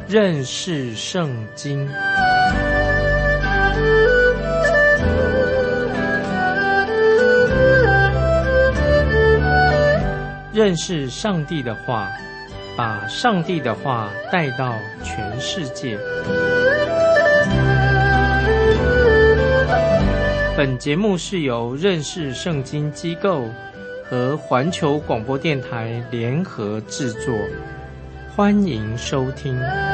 认识圣经。认识上帝的话，把上帝的话带到全世界。本节目是由认识圣经机构和环球广播电台联合制作，欢迎收听。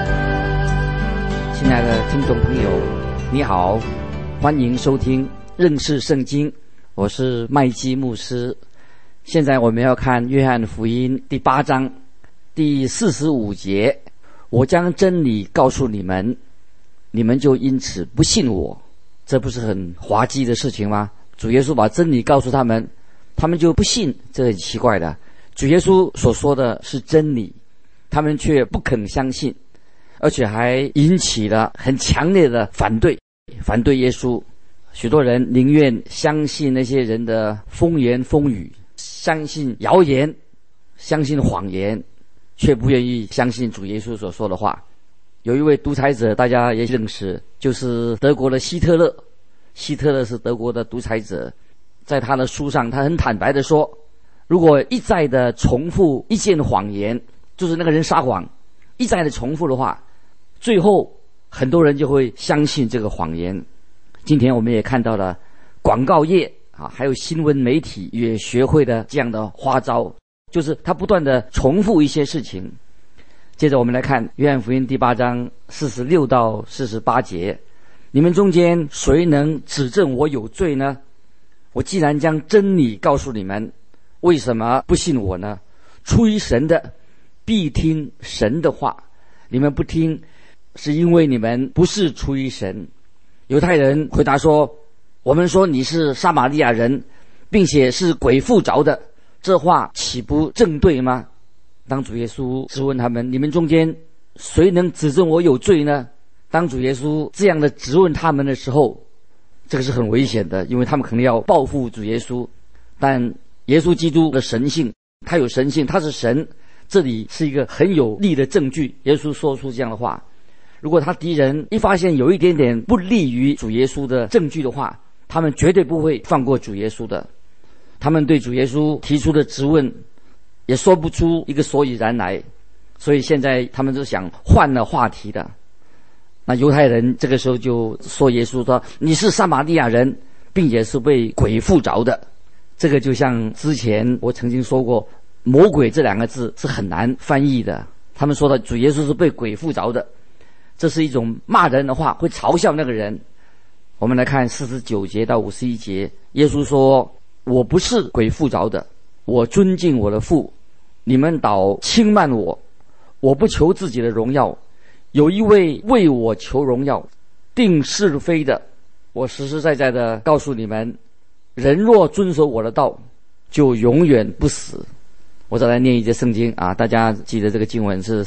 亲爱的听众朋友，你好，欢迎收听认识圣经，我是麦基牧师。现在我们要看约翰福音第8章第45节，我将真理告诉你们，你们就因此不信我。这不是很滑稽的事情吗？主耶稣把真理告诉他们，他们就不信，这很奇怪的。主耶稣所说的是真理，他们却不肯相信，而且还引起了很强烈的反对耶稣。许多人宁愿相信那些人的风言风语，相信谣言，相信谎言，却不愿意相信主耶稣所说的话。有一位独裁者，大家也认识，就是德国的希特勒。希特勒是德国的独裁者，在他的书上，他很坦白地说，如果一再的重复一件谎言，就是那个人撒谎，一再的重复的话，最后很多人就会相信这个谎言。今天我们也看到了广告业还有新闻媒体也学会了这样的花招，就是他不断的重复一些事情。接着我们来看约翰福音第8章46到48节，你们中间谁能指证我有罪呢？我既然将真理告诉你们，为什么不信我呢？出于神的必听神的话，你们不听，是因为你们不是出于神。犹太人回答说，我们说你是撒玛利亚人，并且是鬼附着的，这话岂不正对吗？当主耶稣质问他们，你们中间谁能指证我有罪呢？当主耶稣这样的质问他们的时候，这个是很危险的，因为他们可能要报复主耶稣。但耶稣基督的神性，他有神性，他是神，这里是一个很有力的证据。耶稣说出这样的话，如果他敌人一发现有一点点不利于主耶稣的证据的话，他们绝对不会放过主耶稣的。他们对主耶稣提出的质问也说不出一个所以然来，所以现在他们就想换了话题的。那犹太人这个时候就说耶稣说，你是撒玛利亚人，并且是被鬼附着的。这个就像之前我曾经说过，魔鬼这2个字是很难翻译的。他们说的主耶稣是被鬼附着的，这是一种骂人的话，会嘲笑那个人。我们来看49节到51节，耶稣说，我不是鬼附着的，我尊敬我的父，你们倒轻慢我。我不求自己的荣耀，有一位为我求荣耀，定是非的。我实实在在的告诉你们，人若遵守我的道，就永远不死。我再来念一节圣经大家记得这个经文是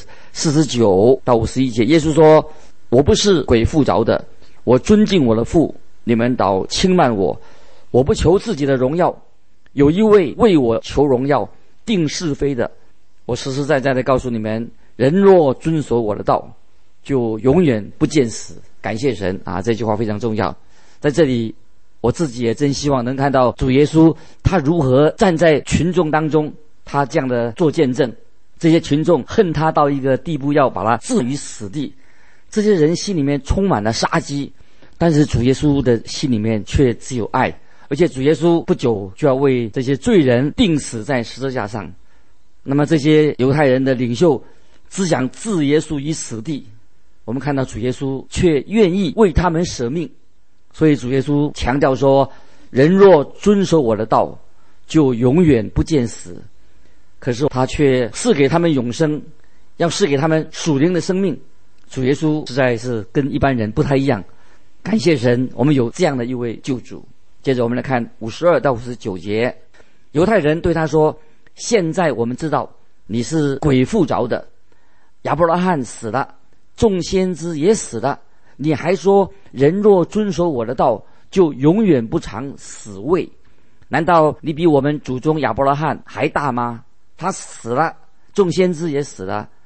49到51节。耶稣说，我不是鬼附着的，我尊敬我的父，你们倒轻慢我。我不求自己的荣耀，有一位为我求荣耀，定是非的。我实实在在的告诉你们，人若遵守我的道，就永远不见死。感谢神这句话非常重要。在这里我自己也真希望能看到主耶稣他如何站在群众当中，他这样的做见证。这些群众恨他到一个地步，要把他置于死地。这些人心里面充满了杀机，但是主耶稣的心里面却只有爱。而且主耶稣不久就要为这些罪人钉死在十字架上。那么这些犹太人的领袖只想置耶稣于死地，我们看到主耶稣却愿意为他们舍命。所以主耶稣强调说，人若遵守我的道，就永远不见死。可是他却赐给他们永生，要赐给他们属灵的生命。主耶稣实在是跟一般人不太一样。感谢神，我们有这样的一位救主。接着我们来看52到59节，犹太人对他说，现在我们知道你是鬼附着的，亚伯拉罕死了，众先知也死了，你还说人若遵守我的道，就永远不尝死味。难道你比我们祖宗亚伯拉罕还大吗？他死了，众先知也死了，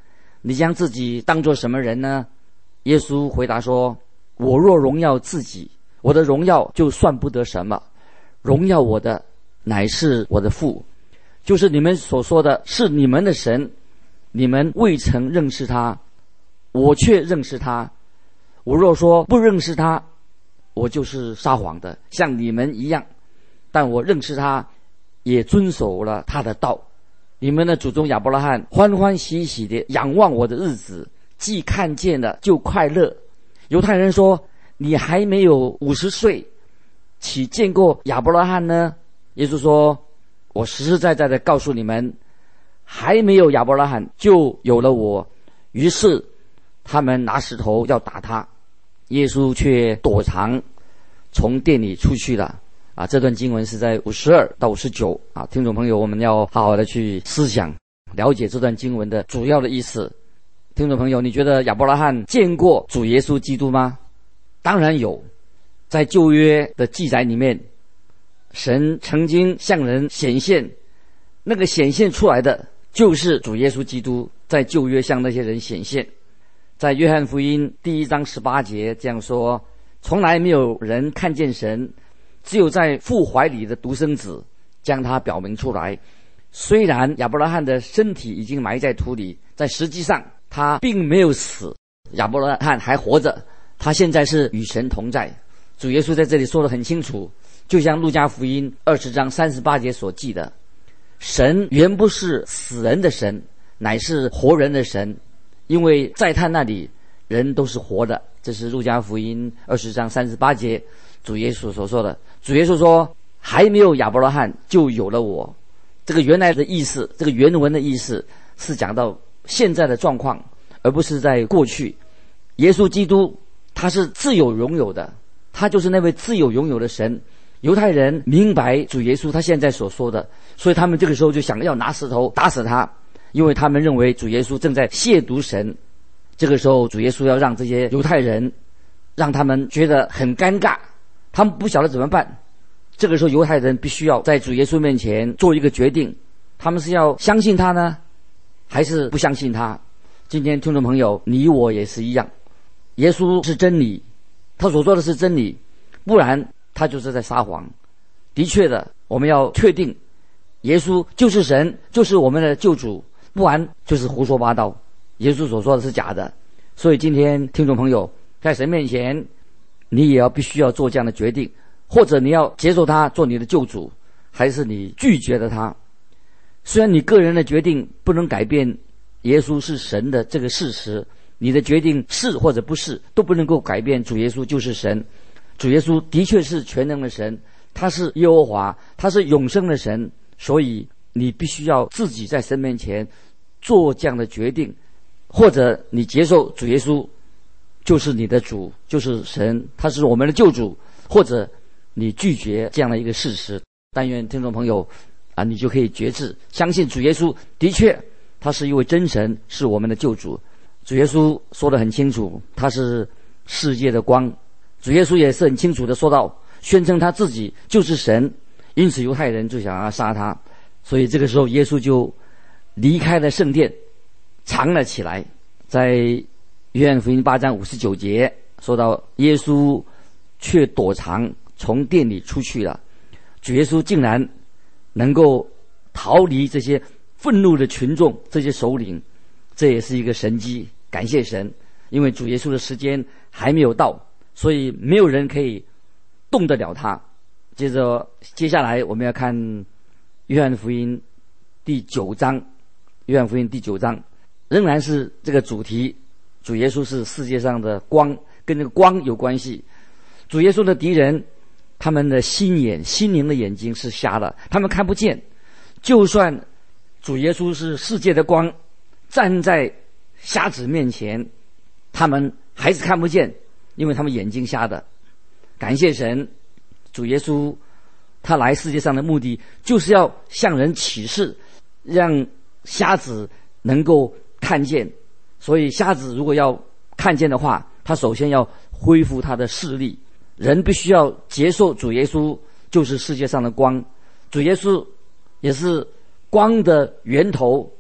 你将自己当作什么人呢？耶稣回答说，我若荣耀自己，我的荣耀就算不得什么，荣耀我的乃是我的父，就是你们所说的是你们的神，你们未曾认识他，我却认识他。我若说不认识他，我就是撒谎的，像你们一样。但我认识他，也遵守了他的道。你们的祖宗亚伯拉罕欢欢喜喜地仰望我的日子，既看见了就快乐。犹太人说，你还没有50岁，岂见过亚伯拉罕呢？耶稣说，我实实在在的告诉你们，还没有亚伯拉罕就有了我。于是他们拿石头要打他，耶稣却躲藏，从店里出去了。这段经文是在52到59听众朋友，我们要好好的去思想了解这段经文的主要的意思。听众朋友，你觉得亚伯拉罕见过主耶稣基督吗？当然有，在旧约的记载里面，神曾经向人显现，那个显现出来的就是主耶稣基督，在旧约向那些人显现。在约翰福音第1章18节这样说，从来没有人看见神，只有在父怀里的独生子将他表明出来。虽然亚伯拉罕的身体已经埋在土里，在实际上他并没有死，亚伯拉罕还活着，他现在是与神同在。主耶稣在这里说得很清楚，就像路加福音20章38节所记的，神原不是死人的神，乃是活人的神，因为在他那里人都是活的。这是路加福音20章38节主耶稣所说的。主耶稣说，还没有亚伯拉罕就有了我。这个原来的意思，这个原文的意思是讲到现在的状况，而不是在过去。耶稣基督他是自有拥有的，他就是那位自有拥有的神。犹太人明白主耶稣他现在所说的，所以他们这个时候就想要拿石头打死他，因为他们认为主耶稣正在亵渎神。这个时候主耶稣要让这些犹太人，让他们觉得很尴尬，他们不晓得怎么办。这个时候犹太人必须要在主耶稣面前做一个决定，他们是要相信他呢，还是不相信他。今天听众朋友，你我也是一样，耶稣是真理，他所说的是真理，不然他就是在撒谎。的确的，我们要确定耶稣就是神，就是我们的救主，不然就是胡说八道，耶稣所说的是假的。所以今天听众朋友，在神面前你也必须要做这样的决定，或者你要接受他做你的救主，还是你拒绝了他。虽然你个人的决定不能改变耶稣是神的这个事实，你的决定是或者不是都不能够改变主耶稣就是神。主耶稣的确是全能的神，他是耶和华，他是永生的神，所以你必须要自己在神面前做这样的决定，或者你接受主耶稣就是你的主，就是神，他是我们的救主，或者你拒绝这样的一个事实。但愿听众朋友你就可以决志，相信主耶稣的确他是一位真神，是我们的救主。主耶稣说得很清楚，他是世界的光。主耶稣也是很清楚的说到，宣称他自己就是神，因此犹太人就想要杀他。所以这个时候耶稣就离开了圣殿，藏了起来。在约翰福音8章59节说到，耶稣却躲藏，从店里出去了。主耶稣竟然能够逃离这些愤怒的群众，这些首领，这也是一个神迹，感谢神。因为主耶稣的时间还没有到，所以没有人可以动得了他。接下来我们要看约翰福音第9章。约翰福音第9章仍然是这个主题，主耶稣是世界上的光，跟这个光有关系。主耶稣的敌人，他们的心灵的眼睛是瞎的，他们看不见。就算主耶稣是世界的光，站在瞎子面前，他们还是看不见，因为他们眼睛瞎的。感谢神，主耶稣他来世界上的目的就是要向人启示，让瞎子能够看见。所以瞎子如果要看见的话，他首先要恢复他的视力。人必须要接受主耶稣就是世界上的光，主耶稣也是光的源头，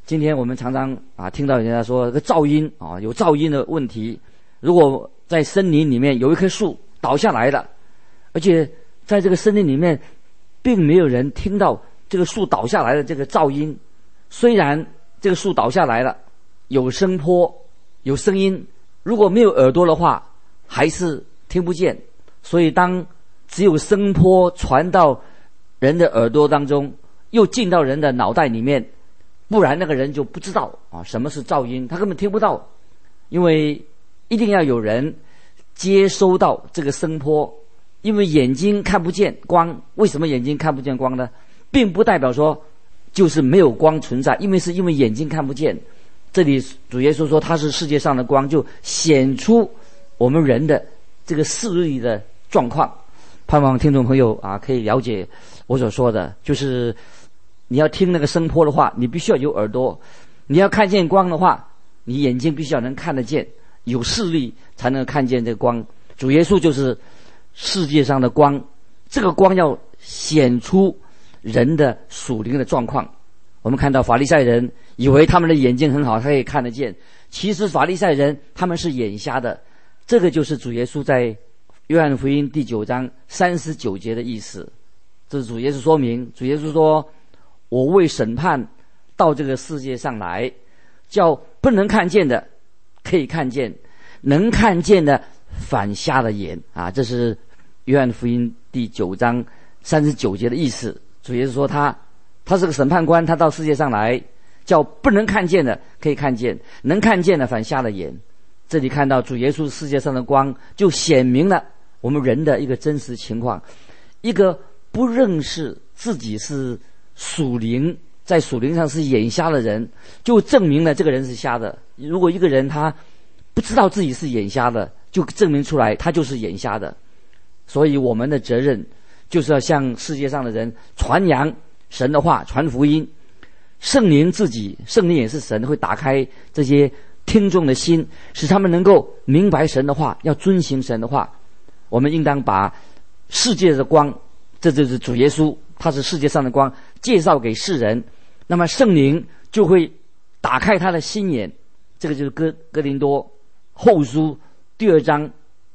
今天我们常常听到人家说这个噪音有噪音的问题。如果在森林里面有一棵树倒下来了，而且在这个森林里面并没有人听到这个树倒下来的这个噪音，虽然这个树倒下来了，有声波有声音，如果没有耳朵的话还是听不见。所以当只有声波传到人的耳朵当中，又进到人的脑袋里面，不然那个人就不知道什么是噪音，他根本听不到。因为一定要有人接收到这个声波，因为眼睛看不见光。为什么眼睛看不见光呢？并不代表说就是没有光存在，因为眼睛看不见。这里主耶稣说他是世界上的光，就显出我们人的这个视力的状况。盼望听众朋友可以了解我所说的，就是你要听那个声波的话，你必须要有耳朵；你要看见光的话，你眼睛必须要能看得见，有视力才能看见这个光。主耶稣就是世界上的光，这个光要显出人的属灵的状况。我们看到法利赛人以为他们的眼睛很好，他可以看得见，其实法利赛人他们是眼瞎的。这个就是主耶稣在约翰福音第9章39节的意思。这是主耶稣说明，主耶稣说，我为审判到这个世界上来，叫不能看见的可以看见，能看见的反瞎了眼这是约翰福音第9章39节的意思。主耶稣说他是个审判官，他到世界上来，叫不能看见的可以看见，能看见的反瞎了眼。这里看到主耶稣世界上的光，就显明了我们人的一个真实情况。一个不认识自己是属灵，在属灵上是眼瞎的人，就证明了这个人是瞎的。如果一个人他不知道自己是眼瞎的，就证明出来他就是眼瞎的。所以我们的责任就是要向世界上的人传扬神的话，传福音。圣灵也是神，会打开这些听众的心，使他们能够明白神的话，要遵行神的话。我们应当把世界的光，这就是主耶稣，他是世界上的光，介绍给世人。那么圣灵就会打开他的心眼。这个就是哥林多后书第2章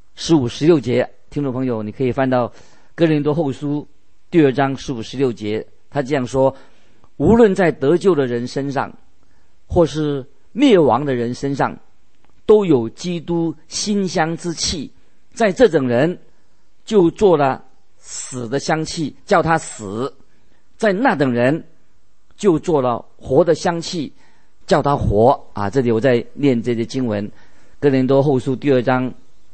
15、16节。听众朋友，你可以翻到哥林多后书第2章15、16节，他这样说，无论在得救的人身上或是灭亡的人身上，都有基督馨香之气，在这种人就做了死的香气，叫他死；在那等人就做了活的香气，叫他活。这里我在念这些经文，哥林多后书第2章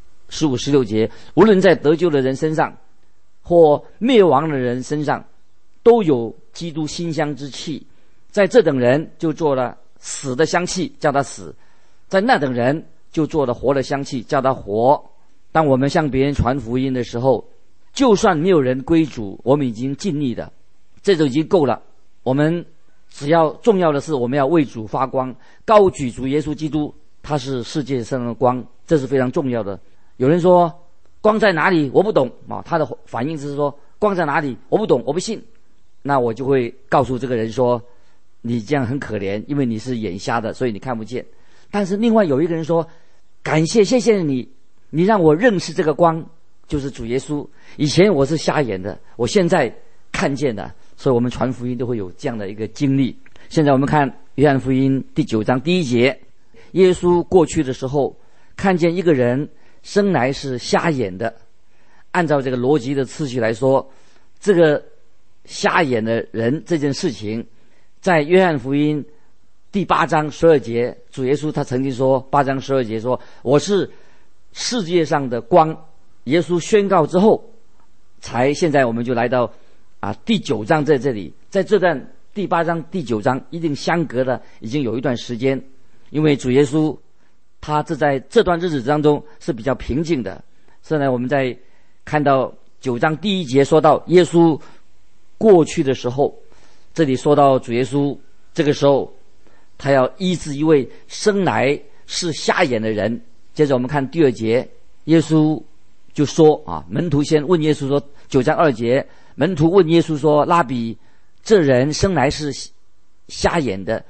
15、16节，无论在得救的人身上或灭亡的人身上，都有基督馨香之气，在这等人就做了死的香气，叫他死；在那等人就做了活的香气，叫他活。当我们向别人传福音的时候，就算没有人归主，我们已经尽力的，这就已经够了。我们只要重要的是，我们要为主发光，高举主耶稣基督，他是世界上的光，这是非常重要的。有人说光在哪里？我不懂他的反应是说光在哪里？我不懂，我不信。那我就会告诉这个人说，你这样很可怜，因为你是眼瞎的，所以你看不见。但是另外有一个人说，谢谢你让我认识这个光，就是主耶稣。以前我是瞎眼的，我现在看见了。所以我们传福音都会有这样的一个经历。现在我们看约翰福音第9章第1节，耶稣过去的时候，看见一个人生来是瞎眼的。按照这个逻辑的次序来说，这个瞎眼的人这件事情，在约翰福音第8章12节，主耶稣他曾经说，8章12节说，我是世界上的光。耶稣宣告之后，现在我们就来到第9章，在这里，在这段第8章第9章一定相隔的已经有一段时间。因为主耶稣他在这段日子当中是比较平静的。现在我们在看到9章第1节说到耶稣过去的时候，这里说到主耶稣这个时候他要医治一位生来是瞎眼的人。接着我们看第2节，耶稣就说门徒先问耶稣说，9章2节，门徒问耶稣说，拉比，这人生来是瞎眼的，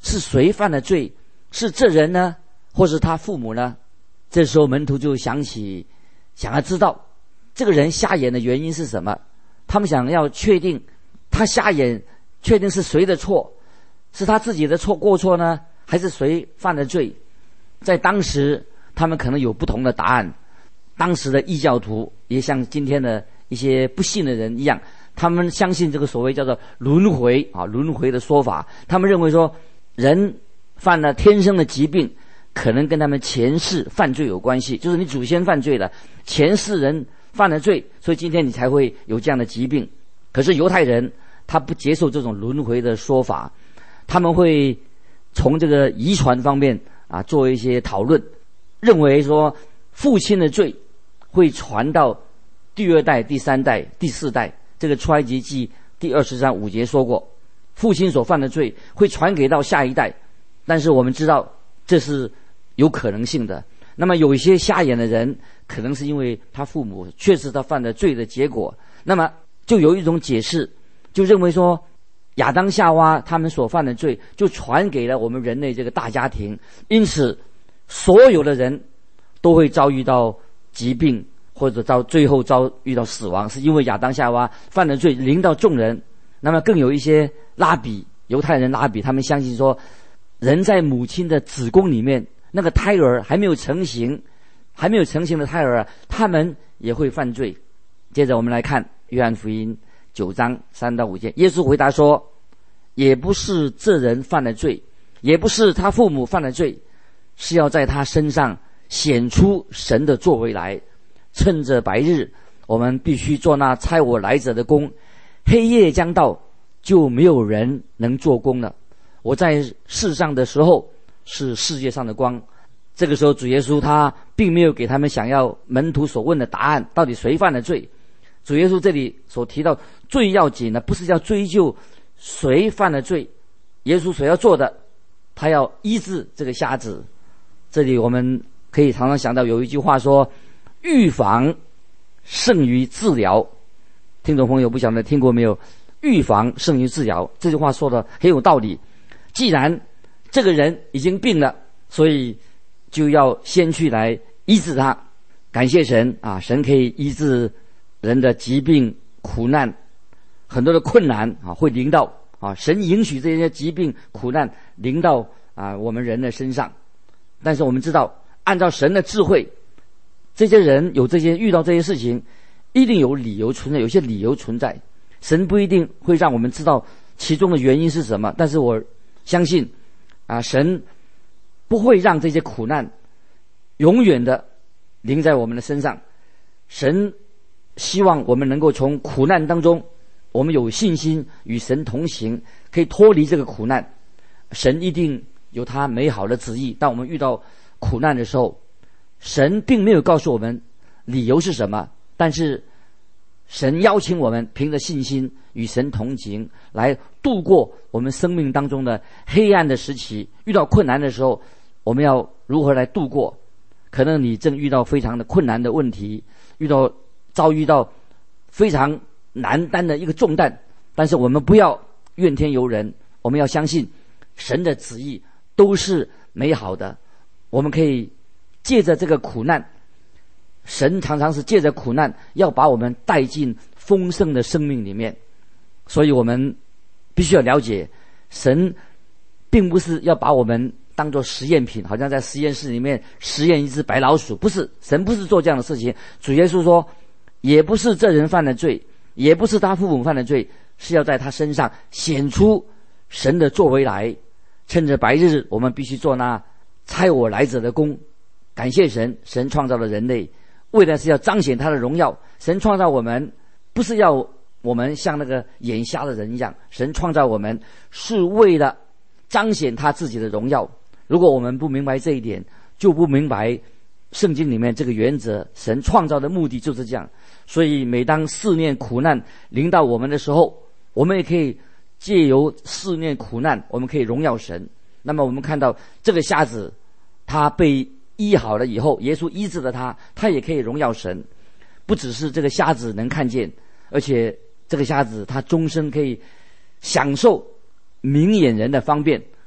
是谁犯了罪？是这人呢，或是他父母呢？这时候门徒就想要知道这个人瞎眼的原因是什么。他们想要确定他瞎眼，确定是谁的错，是他自己的过错呢，还是谁犯了罪？在当时他们可能有不同的答案。当时的异教徒也像今天的一些不信的人一样，他们相信这个所谓叫做轮回的说法。他们认为说人犯了天生的疾病，可能跟他们前世犯罪有关系，就是你祖先犯罪了，前世人犯了罪，所以今天你才会有这样的疾病。可是犹太人他不接受这种轮回的说法，他们会从这个遗传方面做一些讨论，认为说父亲的罪会传到第2代、第3代、第4代。这个出埃及记第20章5节说过，父亲所犯的罪会传给到下一代。但是我们知道这是有可能性的。那么有一些瞎眼的人，可能是因为他父母确实他犯了罪的结果，那么就有一种解释，就认为说亚当夏娃他们所犯的罪就传给了我们人类这个大家庭，因此所有的人都会遭遇到疾病，或者最后遭遇到死亡，是因为亚当夏娃犯了罪临到众人。那么更有一些犹太人拉比，他们相信说人在母亲的子宫里面，那个胎儿还没有成型的胎儿他们也会犯罪。接着我们来看约翰福音9章3到5节，耶稣回答说，也不是这人犯了罪，也不是他父母犯了罪，是要在他身上显出神的作为来。趁着白日，我们必须做那差我来者的工，黑夜将到，就没有人能做工了。我在世上的时候是世界上的光。这个时候主耶稣他并没有给他们想要门徒所问的答案，到底谁犯了罪。主耶稣这里所提到最要紧的不是要追究谁犯了罪，耶稣所要做的，他要医治这个瞎子。这里我们可以常常想到有一句话说，预防胜于治疗。听众朋友不晓得听过没有？预防胜于治疗，这句话说的很有道理。既然这个人已经病了，所以就要先去来医治他。感谢神神可以医治人的疾病苦难，很多的困难会临到神允许这些疾病苦难临到我们人的身上。但是我们知道，按照神的智慧，这些人遇到这些事情，一定有理由存在，有些理由存在。神不一定会让我们知道其中的原因是什么，但是我相信神不会让这些苦难永远的临在我们的身上。神希望我们能够从苦难当中，我们有信心与神同行，可以脱离这个苦难。神一定有他美好的旨意。当我们遇到苦难的时候，神并没有告诉我们理由是什么，但是神邀请我们凭着信心与神同行，来度过我们生命当中的黑暗的时期。遇到困难的时候，我们要如何来度过？可能你正遇到非常的困难的问题，遭遇到非常难担的一个重担，但是我们不要怨天尤人，我们要相信神的旨意都是美好的。我们可以借着这个苦难，神常常是借着苦难要把我们带进丰盛的生命里面。所以我们必须要了解，神并不是要把我们当作实验品，好像在实验室里面实验一只白老鼠，不是，神不是做这样的事情。主耶稣说，也不是这人犯了罪，也不是他父母犯了罪，是要在他身上显出神的作为来。趁着白日，我们必须做那差我来者的工。感谢神，神创造了人类，为的是要彰显他的荣耀。神创造我们不是要我们像那个眼瞎的人一样，神创造我们是为了彰显他自己的荣耀。如果我们不明白这一点，就不明白圣经里面这个原则，神创造的目的就是这样。所以每当试炼苦难临到我们的时候，我们也可以借由试炼苦难，我们可以荣耀神。那么我们看到这个瞎子，他被医好了以后，耶稣医治了他，他也可以荣耀神。不只是这个瞎子能看见，而且这个瞎子他终身可以享受明眼人的方便，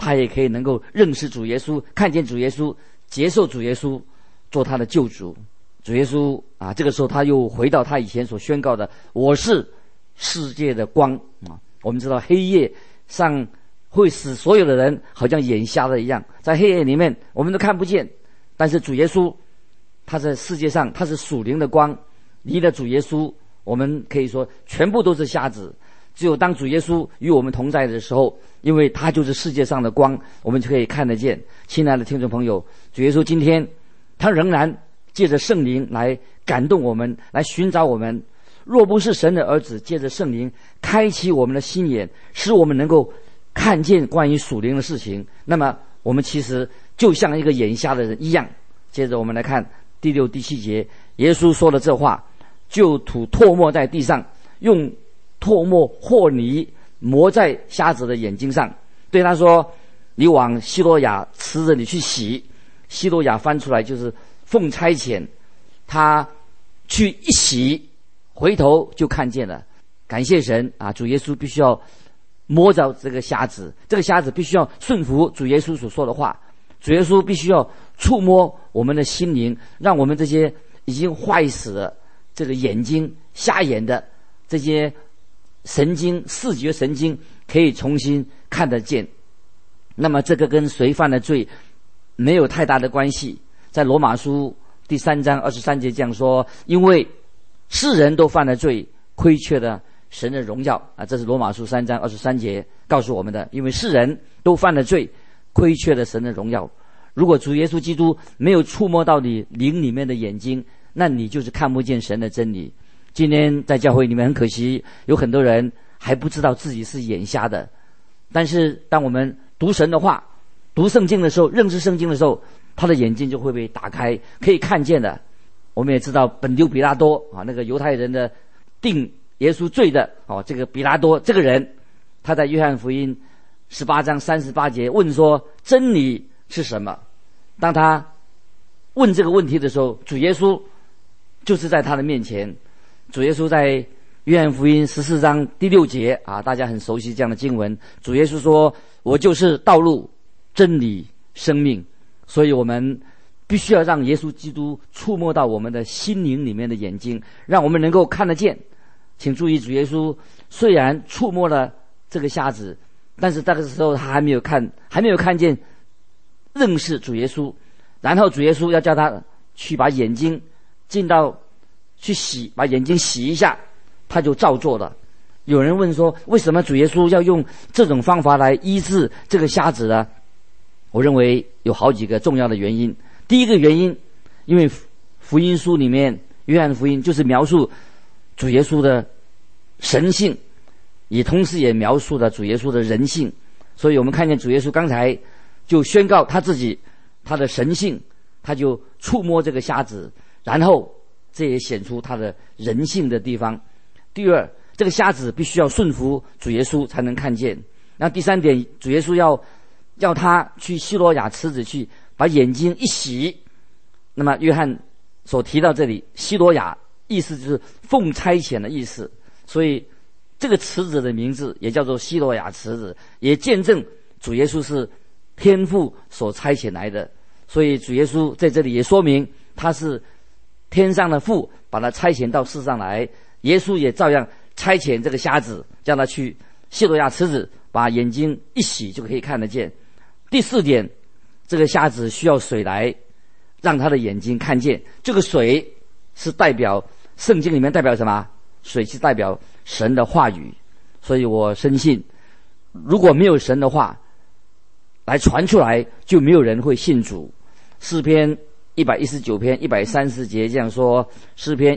他也可以能够认识主耶稣，看见主耶稣，接受主耶稣做他的救主。主耶稣啊，这个时候他又回到他以前所宣告的，我是世界的光啊。我们知道黑夜上会使所有的人好像眼瞎了一样，在黑夜里面我们都看不见，但是主耶稣他在世界上，他是属灵的光，离了主耶稣我们可以说全部都是瞎子。只有当主耶稣与我们同在的时候，因为他就是世界上的光，我们就可以看得见。亲爱的听众朋友，主耶稣今天他仍然借着圣灵来感动我们，来寻找我们。若不是神的儿子借着圣灵开启我们的心眼，使我们能够看见关于属灵的事情，那么我们其实就像一个眼瞎的人一样。接着我们来看第6、第7节，耶稣说了这话，就吐唾沫在地上，用唾沫和泥抹在瞎子的眼睛上，对他说，你往西罗亚池子里去洗。西罗亚翻出来就是奉差遣，他去一洗，回头就看见了。感谢神啊！主耶稣必须要摸着这个瞎子，这个瞎子必须要顺服主耶稣所说的话，主耶稣必须要触摸我们的心灵，让我们这些已经坏死了这个眼睛瞎眼的这些神经视觉神经可以重新看得见。那么这个跟谁犯的罪没有太大的关系。在罗马书第3章23节这样说，因为世人都犯了罪，亏缺了神的荣耀啊，这是罗马书3章23节告诉我们的。因为世人都犯了罪，亏缺了神的荣耀。如果主耶稣基督没有触摸到你灵里面的眼睛，那你就是看不见神的真理。今天在教会里面很可惜，有很多人还不知道自己是眼瞎的。但是当我们读神的话，读圣经的时候，认识圣经的时候，他的眼睛就会被打开，可以看见的。我们也知道本丢比拉多啊，那个犹太人的定耶稣罪的这个比拉多这个人，他在约翰福音18章38节问说，真理是什么？当他问这个问题的时候，主耶稣就是在他的面前。主耶稣在约翰福音14章第6节啊，大家很熟悉这样的经文。主耶稣说，我就是道路、真理、生命。所以我们必须要让耶稣基督触摸到我们的心灵里面的眼睛，让我们能够看得见。请注意，主耶稣虽然触摸了这个瞎子，但是这个时候他还没有看见认识主耶稣。然后主耶稣要叫他去把眼睛去洗，把眼睛洗一下，他就照做了。有人问说，为什么主耶稣要用这种方法来医治这个瞎子呢？我认为有好几个重要的原因。第一个原因，因为福音书里面，约翰福音就是描述主耶稣的神性，也同时也描述了主耶稣的人性。所以我们看见主耶稣刚才就宣告他自己他的神性，他就触摸这个瞎子，然后这也显出他的人性的地方。第二，这个瞎子必须要顺服主耶稣才能看见。那第三点，主耶稣要他去西罗亚池子去把眼睛一洗。那么约翰所提到这里西罗亚意思就是奉差遣的意思，所以这个池子的名字也叫做西罗亚池子，也见证主耶稣是天父所差遣来的。所以主耶稣在这里也说明他是天上的父把他差遣到世上来，耶稣也照样差遣这个瞎子，叫他去西罗亚池子把眼睛一洗就可以看得见。第四点，这个瞎子需要水来让他的眼睛看见。这个水是代表圣经里面代表什么？水是代表神的话语。所以我深信，如果没有神的话来传出来，就没有人会信主。诗篇119篇130节这样说，诗篇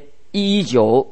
119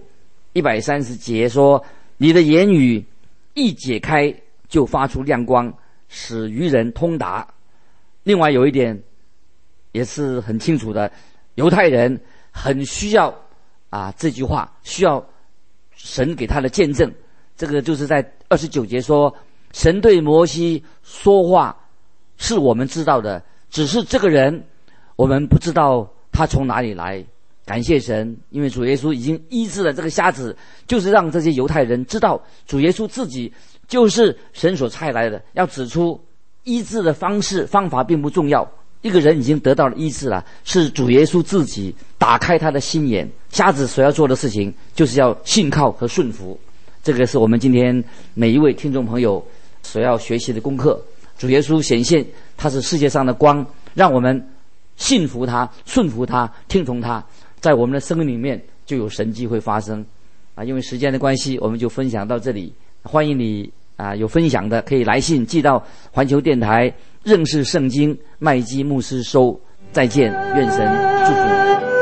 130节说，你的言语一解开就发出亮光，使愚人通达。另外有一点也是很清楚的，犹太人很需要这句话，需要神给他的见证。这个就是在29节说，神对摩西说话是我们知道的，只是这个人我们不知道他从哪里来。感谢神，因为主耶稣已经医治了这个瞎子，就是让这些犹太人知道主耶稣自己就是神所差来的，要指出医治的方法并不重要。一个人已经得到了医治了，是主耶稣自己打开他的心眼。瞎子所要做的事情，就是要信靠和顺服。这个是我们今天每一位听众朋友所要学习的功课。主耶稣显现，他是世界上的光，让我们信服他、顺服他、听从他，在我们的生命里面就有神迹会发生。因为时间的关系，我们就分享到这里。欢迎你有分享的可以来信寄到环球电台认识圣经麦基牧师收。再见，愿神祝福你。